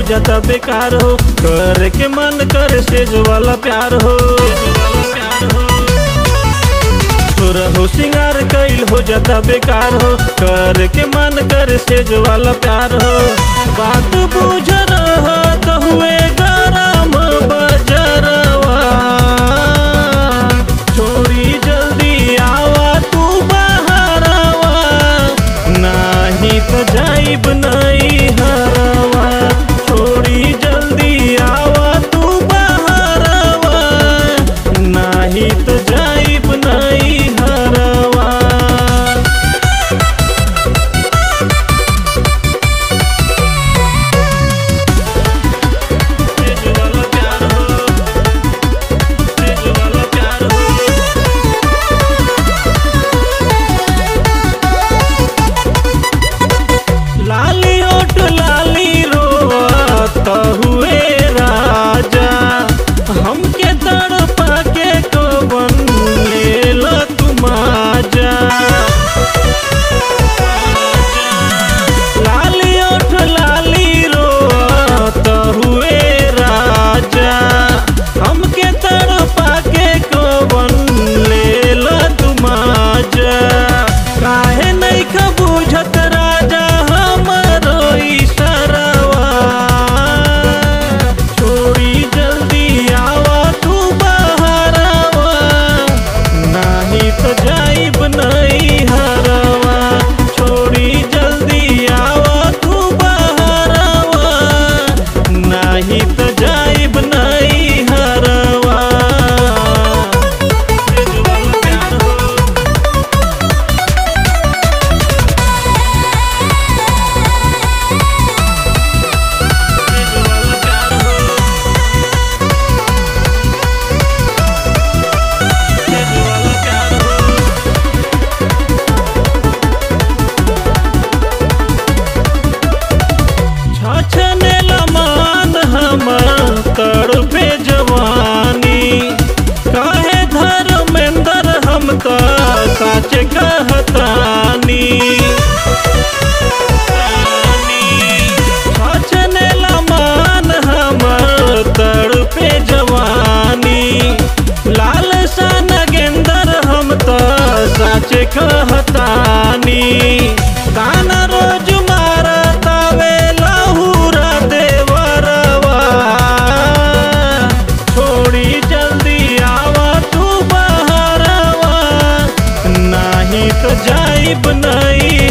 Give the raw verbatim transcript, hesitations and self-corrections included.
जाता बेकार हो, करे के मन करे सेज वाला प्यार हो। तोरा हो सिंगार कैल हो जाता बेकार हो, करे के मन करे सेज वाला प्यार हो। बात बुझ रहा तो हुए गरम बजरवा, छोड़ी जल्दी आवा तू बहरवा, नाही तो जाइब नहीं हरवा। छोड़ी जल्दी आवा तू बहरवा, नाही तो जाइब नहीं हरवा। सेज वाला प्यार हो, सेज वाला प्यार हो। लाली ओट लाली रोवत हुए राजा, हमके तड़पा के कौन लेल तुम आजा। लाली ओट लाली रोवत हुए राजा, हमके तड़पा के कौन लेल तुम आजा। काहे नहीं बुझत राजा हमरो इशारवा, छोड़ी जल्दी आवा तू बहरवा, नाही तो जाइब नहीं हरवा। छोड़ी जल्दी आवा तू बहरवा, नाही तो जाइब नहीं हरवा। सेज वाला प्यार हो, सेज वाला प्यार हो, सेज वाला प्यार हो। छछने लमान हमर तड़पे जवानी, काहे धर्मेंद्र हम तो सच कहतानी। छछने लमान हमर तड़पे जवानी, लाल सा नगेंद्र हम तो सच कहतानी। ताना रोज मारतावे लहुरा देवरवा, छोड़ी जल्दी आवा तू बहरवा, नाही तो जाइब नहीं